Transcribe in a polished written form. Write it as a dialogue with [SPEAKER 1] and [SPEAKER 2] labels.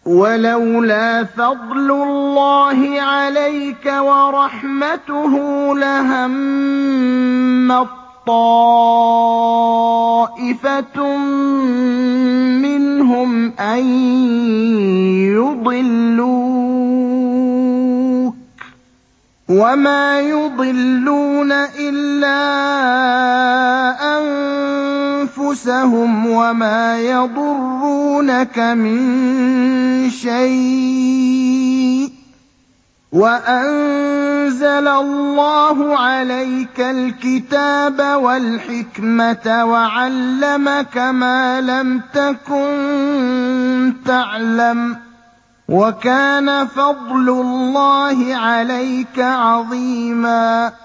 [SPEAKER 1] وَلَوْلَا فَضْلُ اللَّهِ عَلَيْكَ وَرَحْمَتُهُ لَهَمَّت طَّائِفَةٌ مِّنْهُمْ أَن يُضِلُّوكَ ۖ وَمَا يُضِلُّونَ إِلَّا أَنفُسَهُمْ وَمَا يَضُرُّونَكَ مِن شَيْءٍ ۚ وَأَنزَلَ اللَّهُ عَلَيْكَ الْكِتَابَ وَالْحِكْمَةَ وَعَلَّمَكَ مَا لَمْ تَكُن تَعْلَمُ ۚ وَكَانَ فَضْلُ اللَّهِ عَلَيْكَ عَظِيمًا